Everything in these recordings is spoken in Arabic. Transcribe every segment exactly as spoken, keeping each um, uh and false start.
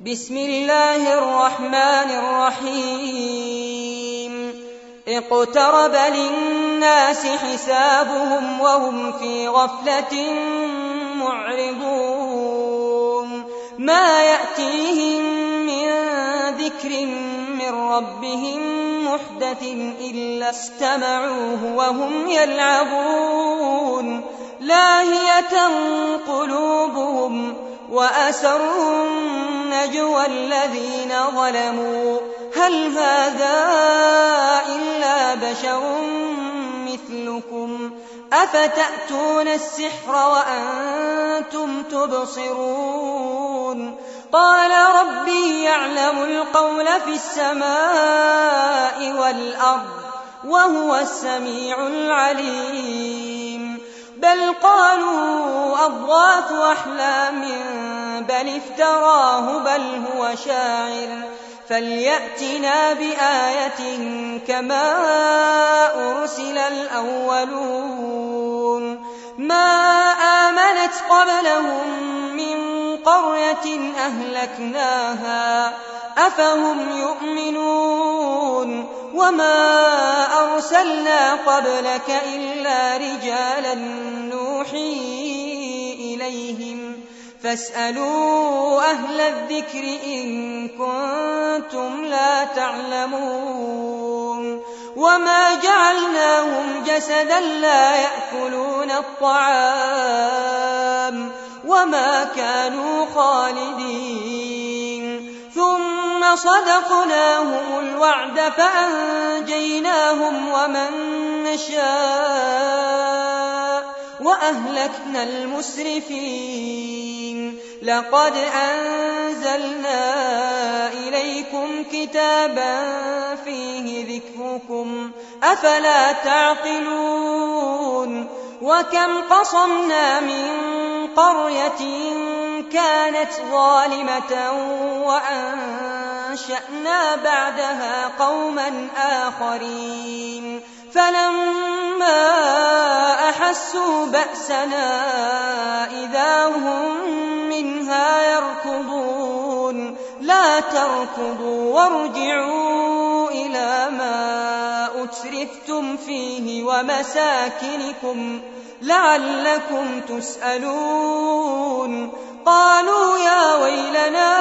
بسم الله الرحمن الرحيم اقترب للناس حسابهم وهم في غفلة معرضون ما يأتيهم من ذكر من ربهم محدث إلا استمعوه وهم يلعبون لاهية قلوبهم وأسروا النجوى الذين ظلموا هل هذا إلا بشر مثلكم أفتأتون السحر وأنتم تبصرون قال ربي يعلم القول في السماء والأرض وهو السميع العليم بل قالوا أضغاث أحلام بل افتراه بل هو شاعر فليأتنا بآية كما أرسل الأولون ما آمنت قبلهم من قرية أهلكناها أفهم يؤمنون وما أرسلنا قبلك إلا رجالا نوحي إليهم فاسألوا أهل الذكر إن كنتم لا تعلمون وما جعلناهم جسدا لا يأكلون الطعام وما كانوا خالدين ثم صدقناهم الوعد فأنجيناهم ومن نشاء وأهلكنا المسرفين لقد أنزلنا إليكم كتابا فيه ذكركم أفلا تعقلون وكم قصمنا من قرية كانت ظالمة وأنشأنا بعدها قوما آخرين فلما أحسوا بأسنا إذا هم منها يركضون لا تركضوا وارجعوا إلى ما أترفتم فيه ومساكنكم لعلكم تسألون قالوا يا ويلنا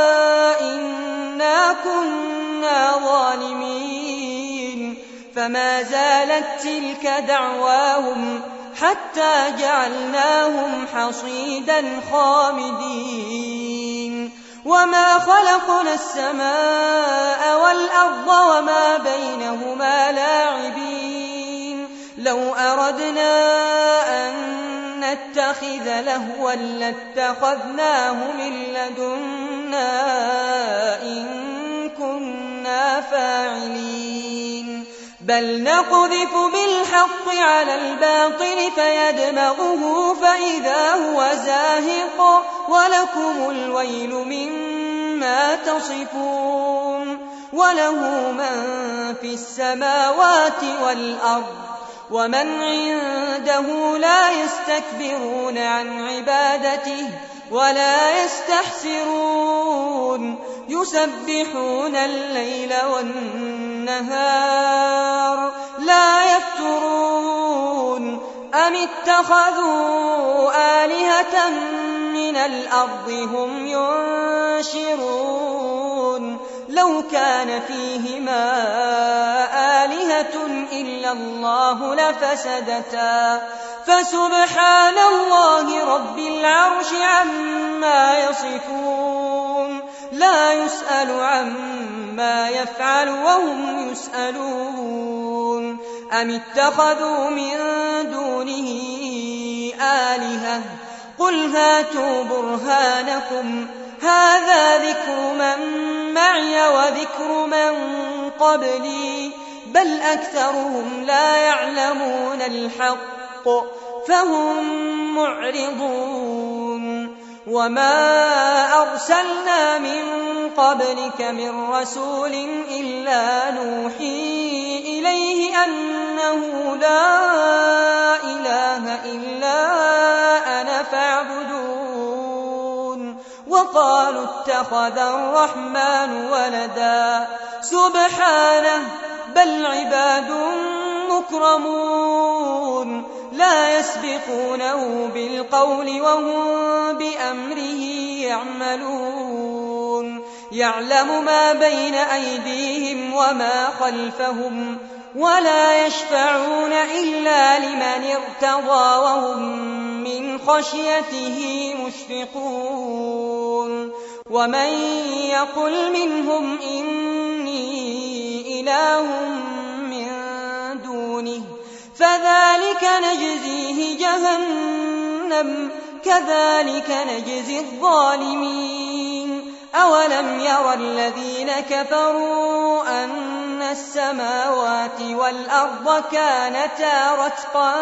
إنا كنا ظالمين فما زالت تلك دعواهم حتى جعلناهم حصيدا خامدين وما خلقنا السماء والأرض وما بينهما لاعبين لو أردنا أن نتخذ لهوا لاتخذناه من لدنا إن كنا فاعلين بل نقذف بالحق على الباطل فيدمغه فإذا هو زاهق ولكم الويل مما تصفون وله من في السماوات والأرض ومن عنده لا يستكبرون عن عبادته ولا يستحسرون يسبحون الليل والنهار لا يفترون أم اتخذوا آلهة من الأرض هم ينشرون لو كان فيهما آلهة إلا الله لفسدتا فسبحان الله رب العرش عما يصفون لا يسأل عما يفعل وهم يسألون أم اتخذوا من دونه آلهة قل هاتوا برهانكم هذا ذكر من معي وذكر من قبلي بل أكثرهم لا يعلمون الحق فهم معرضون وما أرسلنا من قبلك من رسول إلا نوحي إليه أنه لا إله إلا أنا فاعبدون وقالوا اتخذ الرحمن ولدا سبحانه بل عباد مكرمون لا يسبقونه بالقول وهم بأمره يعملون يعلم ما بين أيديهم وما خلفهم ولا يشفعون إلا لمن ارتضى وهم من خشيته مشفقون ومن يقل منهم إني إله من دونه فذلك نجزيه جهنم كذلك نجزي الظالمين أولم ير الذين كفروا أن السماوات والأرض كانتا رتقا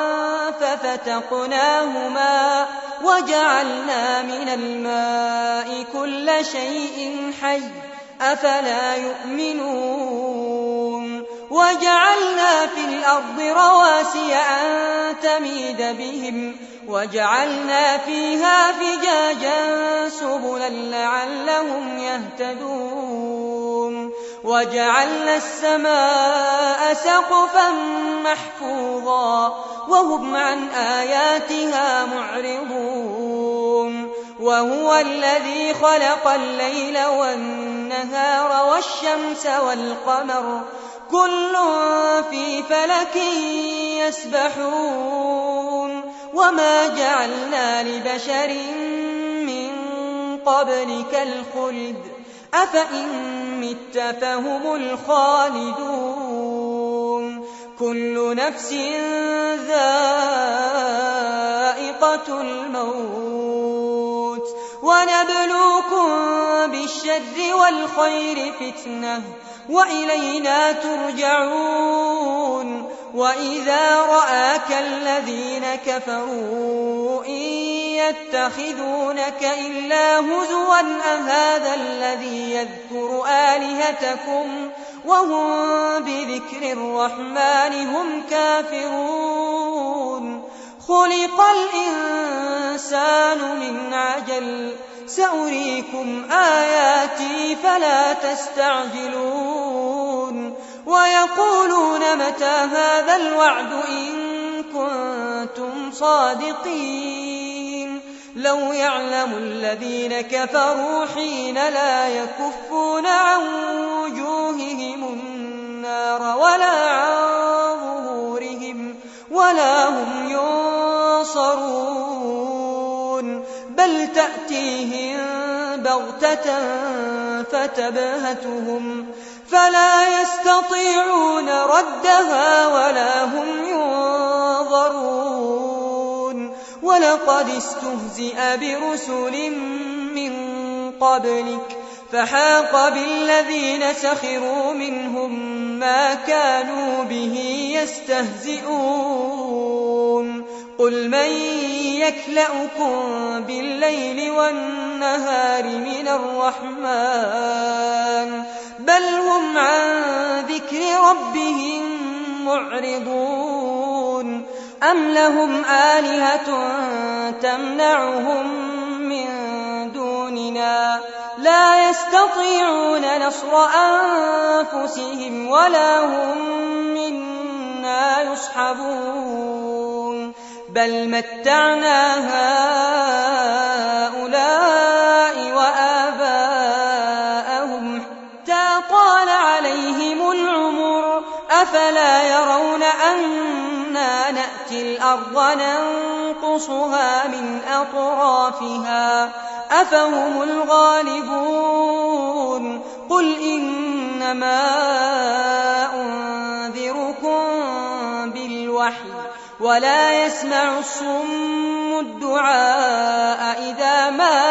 ففتقناهما وجعلنا من الماء كل شيء حي أفلا يؤمنون وجعلنا في الأرض رواسي أن تميد بهم وجعلنا فيها فجاجا سبلا لعلهم يهتدون وجعلنا السماء سقفا محفوظا وهم عن آياتها معرضون وهو الذي خلق الليل والنهار والشمس والقمر كل في فلك يسبحون وما جعلنا لبشر من قبلك الخلد أفإن مت فهم الخالدون كل نفس ذائقة الموت ونبلوكم بالشر والخير فتنة وإلينا ترجعون وإذا رآك الذين كفروا إن يتخذونك إلا هزوا أهذا الذي يذكر آلهتكم وهم بذكر الرحمن هم كافرون خلق الإنسان من عجل سأريكم آياتي فلا تستعجلون ويقولون متى هذا الوعد إن كنتم صادقين لو يعلم الذين كفروا حين لا يكفون عن وجوههم النار ولا عن ظهورهم ولا هم ينصرون بل تأتيهم بغتة فتبهتهم فلا يستطيعون ردها ولا هم ينظرون ولقد استهزئ برسل من قبلك فحاق بالذين سخروا منهم ما كانوا به يستهزئون قل من يكلأكم بالليل والنهار من الرحمن بل هم عن ذكر ربهم معرضون أم لهم آلهة تمنعهم من دوننا لا يستطيعون نصر أنفسهم ولا هم منا يصحبون بل متعنا هؤلاء وآباءهم حتى طال عليهم العمر أفلا يرون أنا نأتي الأرض ننقصها من أطرافها أفهم الغالبون قل إنما أنذركم بالوحي ولا يسمع الصم الدعاء إذا ما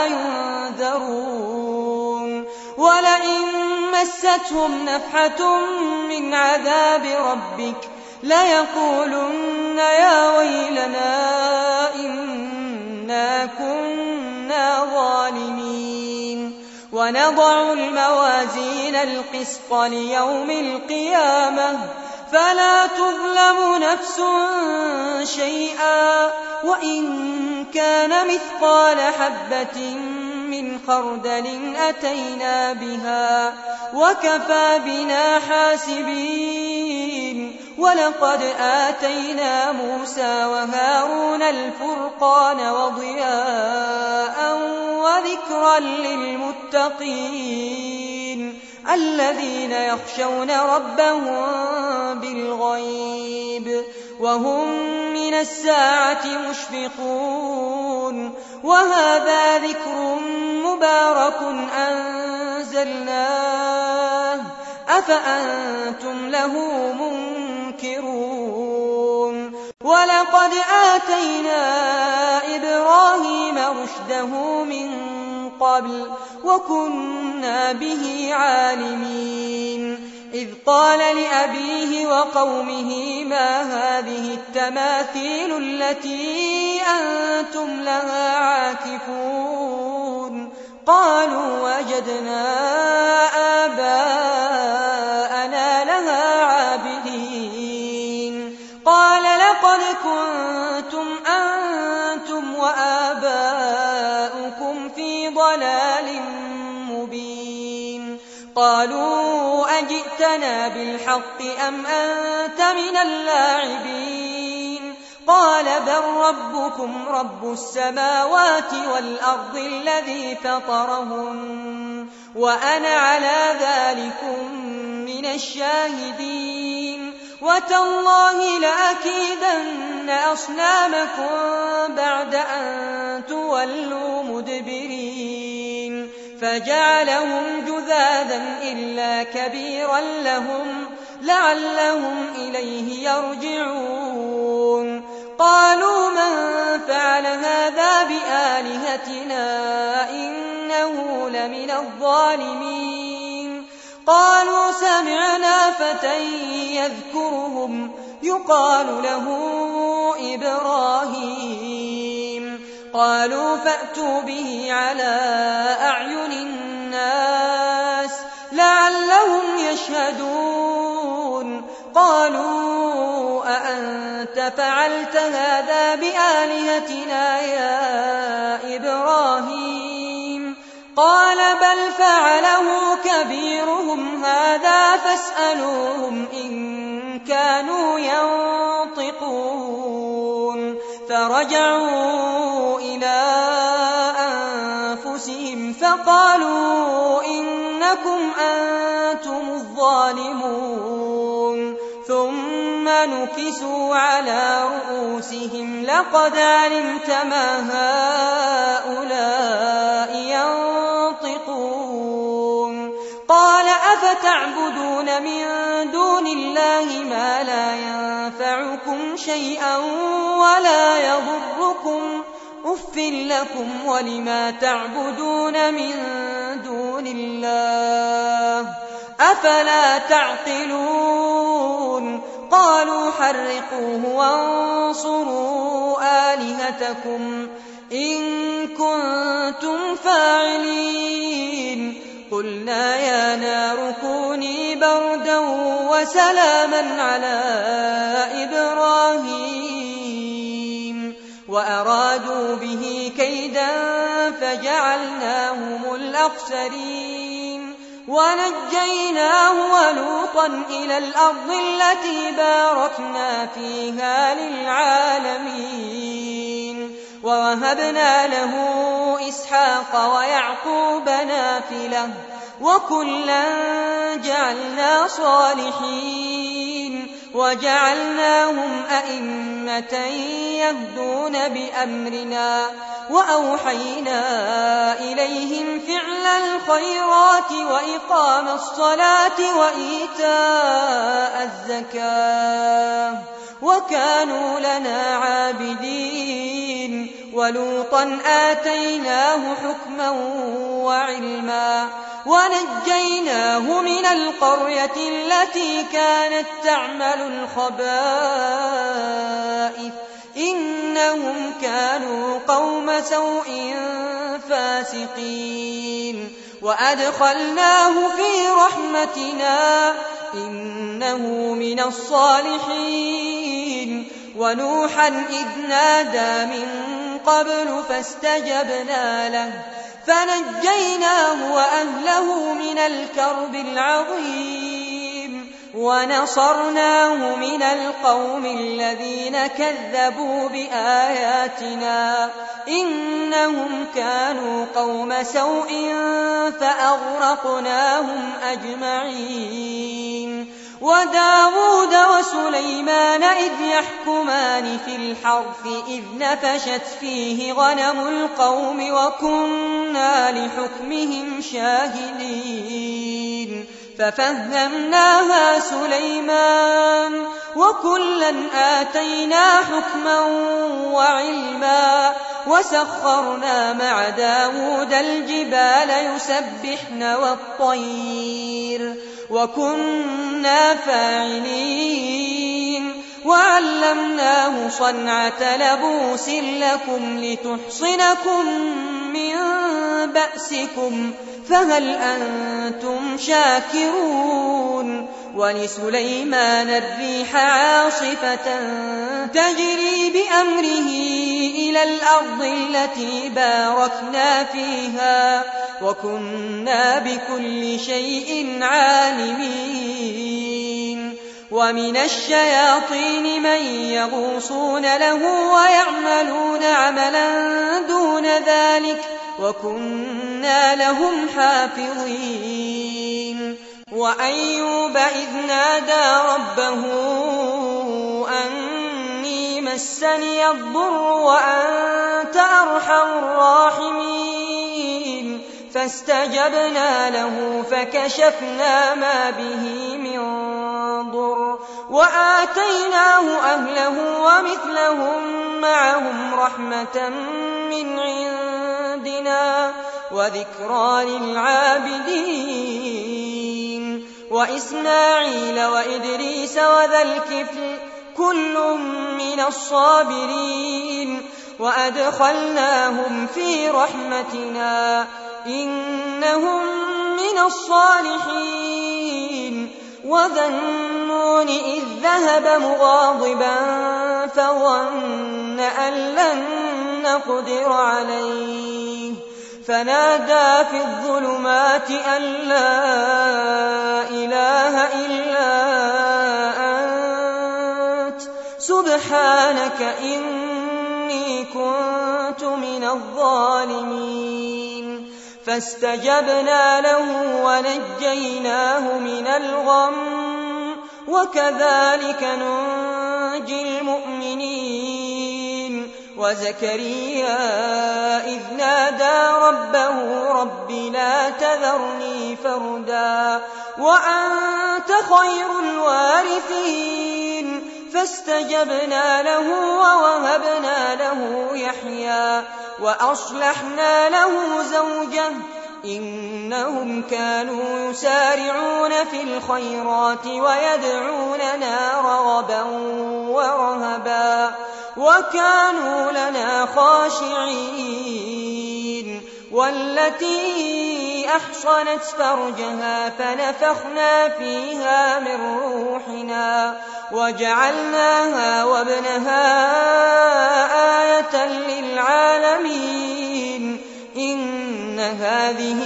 ينذرون ولئن مستهم نفحة من عذاب ربك ليقولن يا ويلنا إنا كنا ظالمين ونضع الموازين القسط ليوم القيامة فلا تظلم نفس شيئا وإن كان مثقال حبة من خردل أتينا بها وكفى بنا حاسبين ولقد آتينا موسى وهارون الفرقان وضياء وذكرا للمتقين الذين يخشون ربهم بالغيب وهم من الساعة مشفقون وهذا ذكر مبارك أنزلناه أفأنتم له منكرون ولقد آتينا إبراهيم رشده من قبل وكنا به عالمين إذ قال لأبيه وقومه ما هذه التماثيل التي أنتم لها عاكفون قالوا وجدنا آباءنا لها عابدين قال لقد كنتم أنتم وآباؤكم في ضلال مبين قالوا أجئتنا بالحق أم أنت من اللاعبين قال بل ربكم رب السماوات والأرض الذي فطرهن وأنا على ذلكم من الشاهدين وتالله لأكيدن أصنامكم بعد أن تولوا مدبرين فجعلهم جذاذا إلا كبيرا لهم لعلهم إليه يرجعون قالوا من فعل هذا بآلهتنا إنه لمن الظالمين قالوا سمعنا فتى يذكرهم يقال له إبراهيم قالوا فأتوا به على أعين الناس لعلهم يشهدون قالوا أأنت فعلت هذا بآلهتنا يا إبراهيم قال بل فعله كبيرهم هذا فاسألوهم إن كانوا ينطقون فرجعوا إلى أنفسهم فقالوا إنكم أنتم الظالمون ثم نكسوا على رؤوسهم لقد علمت ما هؤلاء ينطقون قال أفتعبدون من دون الله ما لا ينفعكم شيئا ولا يضركم أف لكم ولما تعبدون من دون الله أفلا تعقلون قالوا حرقوه وانصروا آلهتكم إن كنتم فاعلين قلنا يا نار كوني بردا وسلاما على إبراهيم وأرادوا به كيدا فجعلناهم الأخسرين ونجيناه ولوطا إلى الأرض التي باركنا فيها للعالمين ووهبنا له إسحاق ويعقوب نافلة وكلا جعلنا صالحين وجعلناهم أئمة يهدون بأمرنا وأوحينا إليهم فعل الخيرات وإقام الصلاة وإيتاء الزكاة وكانوا لنا عابدين ولوطا آتيناه حكما وعلما ونجيناه من القرية التي كانت تعمل الخبائث إنهم كانوا قوم سوء فاسقين وأدخلناه في رحمتنا إنه من الصالحين ونوحا إذ نادى من قبل فاستجبنا له فنجيناه وأهله من الكرب العظيم ونصرناه من القوم الذين كذبوا بآياتنا إنهم كانوا قوم سوء فأغرقناهم أجمعين. وداود وسليمان إذ يحكمان في الحرث إذ نفشت فيه غنم القوم وكنا لحكمهم شاهدين ففهمناها سليمان وكلا آتينا حكما وعلما وسخرنا مع داود الجبال يسبحن والطير وكنا فاعلين وعلمناه صنعة لبوس لكم لتحصنكم من بأسكم فهل أنتم شاكرون. ولسليمان الريح عاصفة تجري بأمره إلى الأرض التي باركنا فيها وكنا بكل شيء عالمين. ومن الشياطين من يغوصون له ويعملون عملا دون ذلك وكنا لهم حافظين. وأيوب إذ نادى ربه أني مسني الضر وأنت أرحم الراحمين فاستجبنا له فكشفنا ما به من ضر وآتيناه أهله ومثلهم معهم رحمة من عندنا وذكرى للعابدين. وإسماعيل وإدريس وذا الكفل كل من الصابرين وأدخلناهم في رحمتنا إنهم من الصالحين. وذا النون إذ ذهب مغاضبا فظن أن لن نقدر عليه فنادى في الظلمات أن لا إله إلا أنت سبحانك إني كنت من الظالمين. فاستجبنا له ونجيناه من الغم وكذلك ننجي المؤمنين. وزكريا إذ نادى ربه رب لا تذرني فردا وأنت خير الوارثين فاستجبنا له ووهبنا له يحيى وأصلحنا له زوجه إنهم كانوا يسارعون في الخيرات ويدعوننا رغبا ورهبا وكانوا لنا خاشعين. والتي أحصنت فرجها فنفخنا فيها من روحنا وجعلناها وابنها آية للعالمين. إن هذه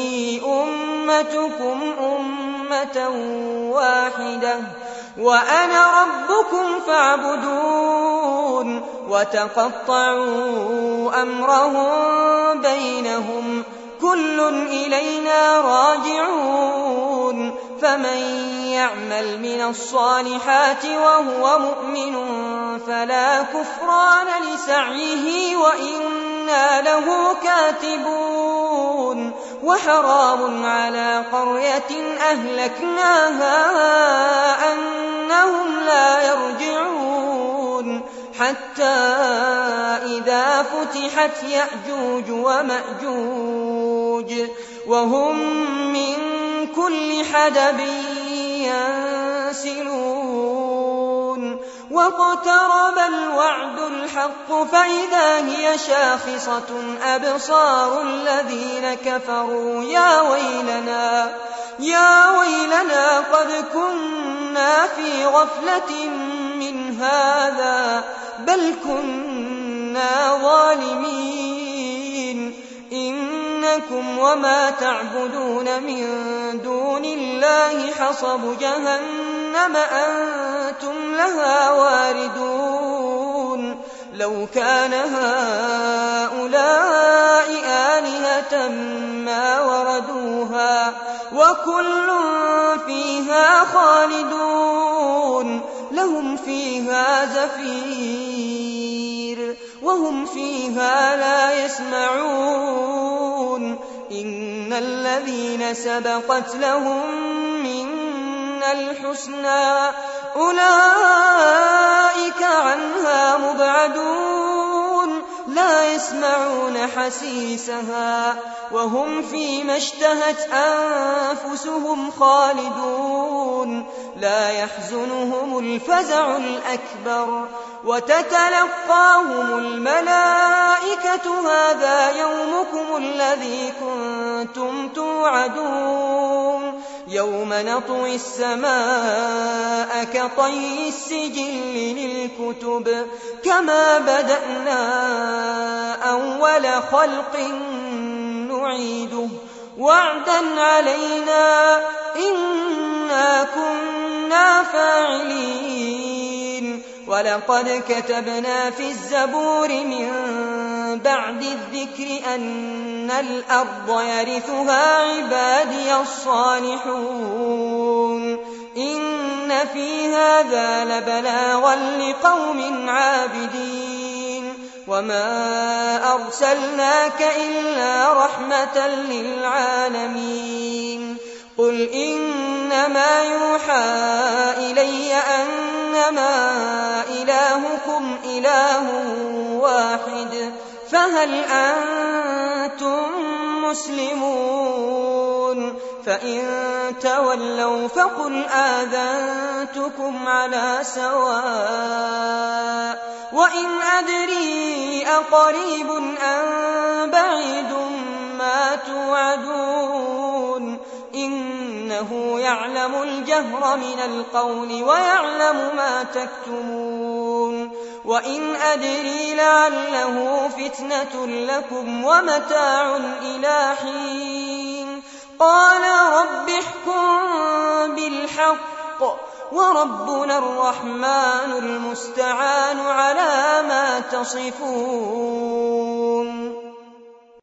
أمتكم أمة واحدة وأنا ربكم فاعبدون. وتقطعوا أمرهم بينهم كل إلينا راجعون. فمن يعمل من الصالحات وهو مؤمن فلا كفران لسعيه وإنا له كاتبون. وحرام على قرية أهلكناها أنهم لا يرجعون حتى إذا فتحت يأجوج ومأجوج وهم من كل حدب ينسلون. واقترب الوعد الحق فإذا هي شاخصة أبصار الذين كفروا يا ويلنا يا ويلنا قد كنا في غفلة من هذا بل كنا ظالمين. إن إنكم وما تعبدون من دون الله حصب جهنم أنتم لها واردون لو كان هؤلاء آلهة ما وردوها وكل فيها خالدون لهم فيها زفير وهم فيها لا يسمعون إن الذين سبقت لهم منا الحسنى أولئك عنها مبعدون لا يسمعون حسيسها وهم فيما اشتهت أنفسهم خالدون لا يحزنهم الفزع الأكبر وتتلقاهم الملائكة هذا يومكم الذي كنتم توعدون يوم نطوي السماء كطي السجل للكتب كما بدأنا أول خلق نعيده وعدا علينا إنا كنا فاعلين ولقد كتبنا في الزبور من بعد الذكر أن الأرض يرثها عبادي الصالحون إن في هذا لبلاغا لقوم عابدين وما أرسلناك إلا رحمة للعالمين قل إنما يوحى إلي أنما إلهكم إله واحد فهل أنتم مسلمون فإن تولوا فقل آذنتكم على سواء وإن أدري أقريب أم بعيد ما توعدون إنه يعلم الجهر من القول ويعلم ما تكتمون وإن أدري لعله فتنة لكم ومتاع إلى حين قال رب احكم بالحق وربنا الرحمن المستعان على ما تصفون.